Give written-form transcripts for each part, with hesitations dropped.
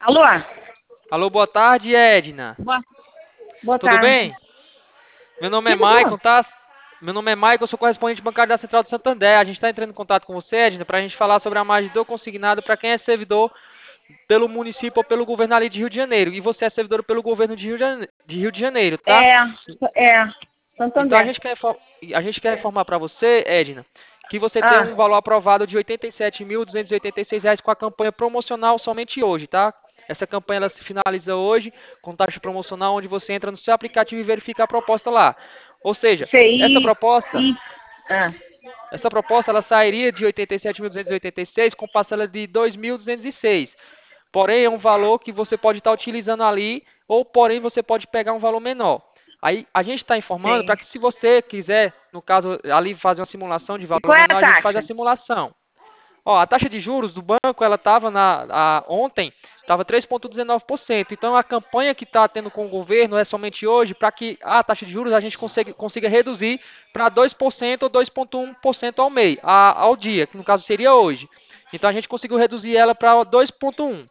Alô? Alô, boa tarde, Edna. Boa, boa Tudo tarde. bem? Meu nome é Quem tá Maicon, falando? tá? Meu nome é Maicon, eu sou correspondente bancário da Central do Santander. A gente está entrando em contato com você, Edna, para a gente falar sobre a margem do consignado para quem é servidor pelo município ou pelo governo ali de Rio de Janeiro. E você é servidor pelo governo de Rio de Janeiro, tá? É, Então Santander. a gente quer informar para você, Edna, que você tem um Ah, valor aprovado de R$ 87.286 com a campanha promocional somente hoje, tá? Essa campanha ela se finaliza hoje com taxa promocional onde você entra no seu aplicativo e verifica a proposta lá. Ou seja, essa CI, proposta, I, ah, essa proposta ela sairia de R$ 87.286 com parcela de R$ 2.206. Porém, é um valor que você pode estar utilizando ali, ou porém você pode pegar um valor menor. Aí a gente está informando para sim. que se você quiser, no caso, ali fazer uma simulação de E valor qual é a menor, a gente faz a taxa? simulação. Ó, a taxa de juros do banco, ela estava ontem, estava 3,19%. Então a campanha que está tendo com o governo é somente hoje para que a taxa de juros a gente consiga reduzir para 2% ou 2,1% ao mês, ao dia, que no caso seria hoje. Então a gente conseguiu reduzir ela para 2,1%.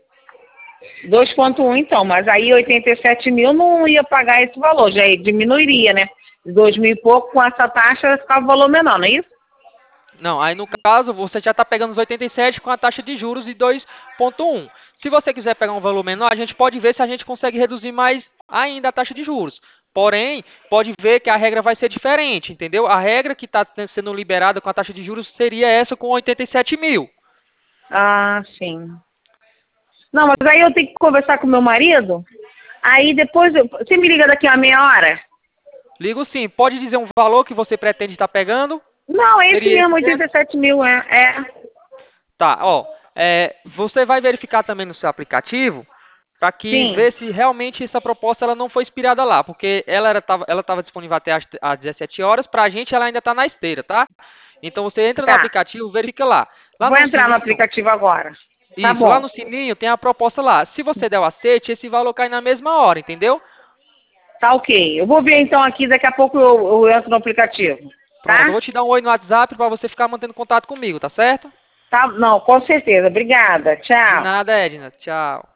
2,1 então, mas aí 87 mil não ia pagar esse valor, já diminuiria, né? 2 mil e pouco, com essa taxa ficava o valor menor, não é isso? Não, aí no caso você já está pegando os 87 com a taxa de juros de 2,1. Se você quiser pegar um valor menor, a gente pode ver se a gente consegue reduzir mais ainda a taxa de juros. Porém, pode ver que a regra vai ser diferente, entendeu? A regra que está sendo liberada com a taxa de juros seria essa com 87 mil. Ah, sim. Não, mas aí eu tenho que conversar com meu marido, aí depois, você me liga daqui a meia hora? Ligo sim, pode dizer um valor que você pretende estar pegando? Não, é esse Seria esse mesmo, mesmo? 87 mil, é. Tá, ó. Você vai verificar também no seu aplicativo para que Sim, ver se realmente essa proposta ela não foi inspirada lá, porque ela tava disponível até às 17 horas, para a gente ela ainda está na esteira, tá? Então você entra no tá. aplicativo, verifica lá. Lá Vou no entrar no sininho, aplicativo agora. Tá isso, lá bom. no sininho tem a proposta lá. Se você der o aceite, esse valor cai na mesma hora, entendeu? Tá ok. Eu vou ver então aqui, daqui a pouco eu entro no aplicativo. Pronto, eu Tá? vou te dar um oi no WhatsApp para você ficar mantendo contato comigo, tá certo? Tá, não, com certeza. Obrigada. De Tchau. nada, Edna. Tchau.